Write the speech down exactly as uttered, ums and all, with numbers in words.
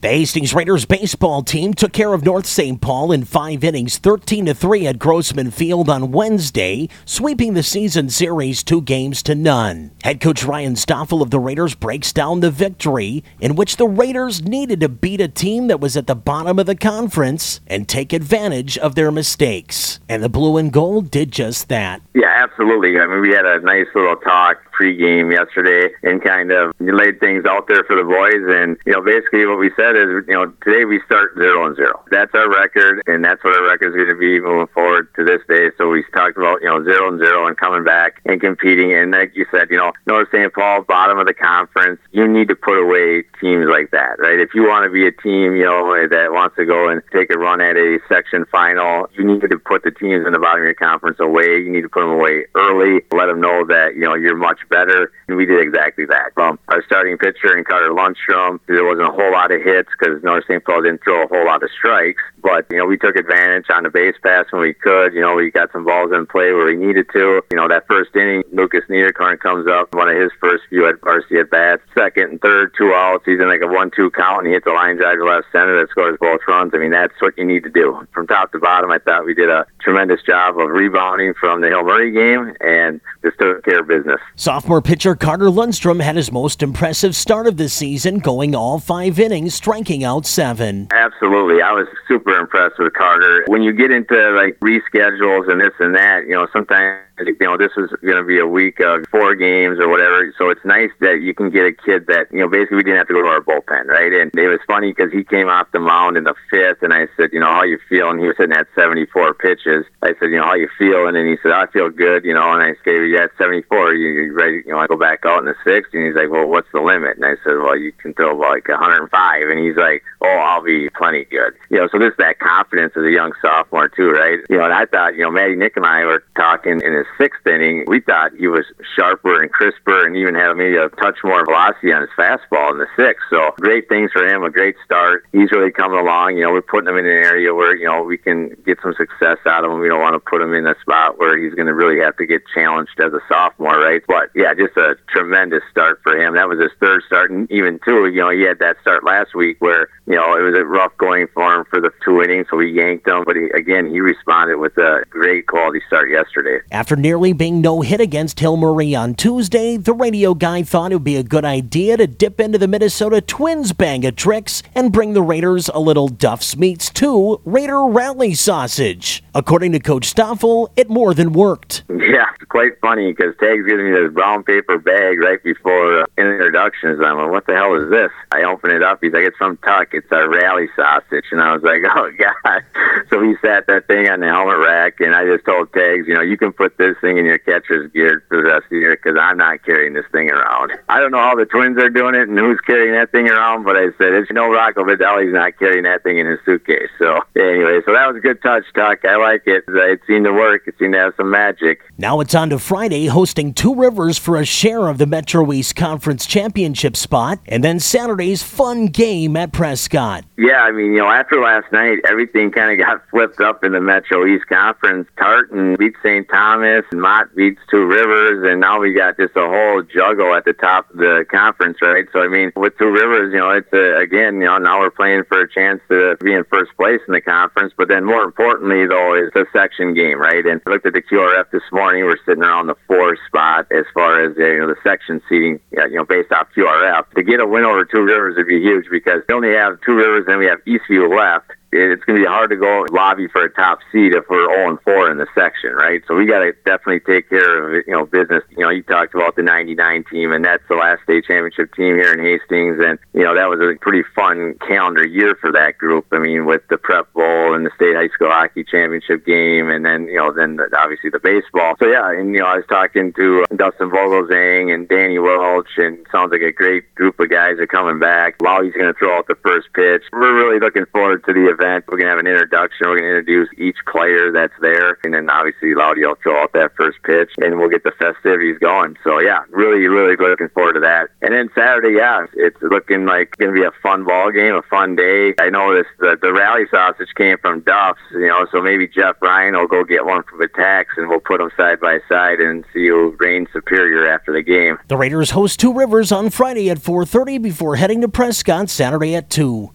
The Hastings Raiders baseball team took care of North Saint Paul in five innings, thirteen to three at Grossman Field on Wednesday, sweeping the season series two games to none. Head coach Ryan Stoffel of the Raiders breaks down the victory, in which the Raiders needed to beat a team that was at the bottom of the conference and take advantage of their mistakes. And the blue and gold did just that. Yeah, absolutely. I mean, we had a nice little talk pregame yesterday and kind of laid things out there for the boys. And, you know, basically what we said is, you know, today we start zero and zero. That's our record, and that's what our record is going to be moving forward to this day. So we talked about, you know, zero and zero and coming back and competing. And like you said, you know, North Saint Paul, bottom of the conference, you need to put away teams like that, right? If you want to be a team, you know, that wants to go and take a run at a section final, you need to put the teams in the bottom of your conference away. You need to put them away early, let them know that, you know, you're much better. And we did exactly that. From our starting pitcher in Carter Lundstrom, there wasn't a whole lot of hits because North Saint Paul didn't throw a whole lot of strikes. But, you know, we took advantage on the base pass when we could. You know, we got some balls in play where we needed to. You know, that first inning, Lucas Niederkorn comes up, one of his first few at varsity at bats. Second and third, two outs. He's in like a one two count, and he hits a line drive to left center that scores both runs. I mean, that's what you need to do. From top to bottom, I thought we did a tremendous job of rebounding from the Hill Murray game and just took care of business. Sophomore pitcher Carter Lundstrom had his most impressive start of the season, going all five innings, striking out seven. Absolutely. I was super impressed with Carter. When you get into like reschedules and this and that, you know, sometimes, you know, this is going to be a week of four games or whatever. So it's nice that you can get a kid that, you know, basically we didn't have to go to our bullpen, right? And it was funny because he came off the mound in the fifth, and I said, you know, how you feeling? He was sitting at seventy-four pitches. I said, you know, how you feeling? And he said, I feel good, you know. And I said, yeah, at seventy-four, you, you ready? You know, I go back out in the sixth, and he's like, well, what's the limit? And I said, well, you can throw like one hundred five. And he's like, oh, I'll be plenty good. You know, so there's that confidence as a young sophomore too, right? You know, and I thought, you know, Matty Nick and I were talking in his sixth inning. We thought he was sharper and crisper and even had maybe a touch more velocity on his fastball in the sixth. So great things for him, a great start. He's really coming along. You know, we're putting him in an area where, you know, we can get some success out of him. We don't want to put him in a spot where he's going to really have to get challenged as a sophomore, right? But yeah, just a tremendous start for him. That was his third start, and even two, you know, he had that start last week where, you know, it was a rough going for him for the two innings, so we yanked him. But he, again, he responded with a great quality start yesterday. After nearly being no hit against Hill Murray on Tuesday, the radio guy thought it would be a good idea to dip into the Minnesota Twins bag of tricks and bring the Raiders a little Duff's Meats two Raider Rally sausage. According to Coach Stoffel, it more than worked. Yeah, it's quite funny because Tag's giving me this brown paper bag right before uh, introductions. I'm like, what the hell is this? I open it up. He's like, it's from Tuck. It's our rally sausage. And I was like, oh, God. So he sat that thing on the helmet rack, and I just told Tags, you know, you can put this thing in your catcher's gear for the rest of the year because I'm not carrying this thing around. I don't know how the Twins are doing it and who's carrying that thing around, but I said, it's no Rocco Vidali's not carrying that thing in his suitcase. So anyway, so that was a good touch, Tuck. I like it. It seemed to work. It seemed to have some magic. Now it's on to Friday, hosting Two Rivers for a share of the Metro East Conference Championship spot, and then Saturday's fun game at Prescott. Yeah, I mean, you know, after last night, everything kind of got flipped up in the Metro East Conference. Tartan beats Saint Thomas, and Mott beats Two Rivers, and now we got just a whole juggle at the top of the conference, right? So, I mean, with Two Rivers, you know, it's, a, again, you know, now we're playing for a chance to be in first place in the conference, but then more importantly, though, is the section game, right? And I looked at the Q R F this morning. We're sitting around the fourth spot as far as, you know, the section seating, you know, based off Q R F. To get a win over Two Rivers would be huge because we only have Two Rivers and we have Eastview left. It's going to be hard to go lobby for a top seed if we're oh and four in the section, right? So we got to definitely take care of, you know, business. You know, you talked about the ninety-nine team, and that's the last state championship team here in Hastings, and, you know, that was a pretty fun calendar year for that group. I mean, with the Prep Bowl and the state high school hockey championship game, and then, you know, then the, obviously the baseball. So, yeah, and, you know, I was talking to Dustin Vogelzang and Danny Welch, and sounds like a great group of guys are coming back. Lowry's going to throw out the first pitch. We're really looking forward to the event. We're going to have an introduction. We're going to introduce each player that's there. And then obviously Loudy will throw out that first pitch and we'll get the festivities going. So yeah, really, really looking forward to that. And then Saturday, yeah, it's looking like going to be a fun ball game, a fun day. I know this, the, the rally sausage came from Duff's, you know, so maybe Jeff Ryan will go get one from Attacks and we'll put them side by side and see who reigns superior after the game. The Raiders host Two Rivers on Friday at four thirty before heading to Prescott Saturday at two.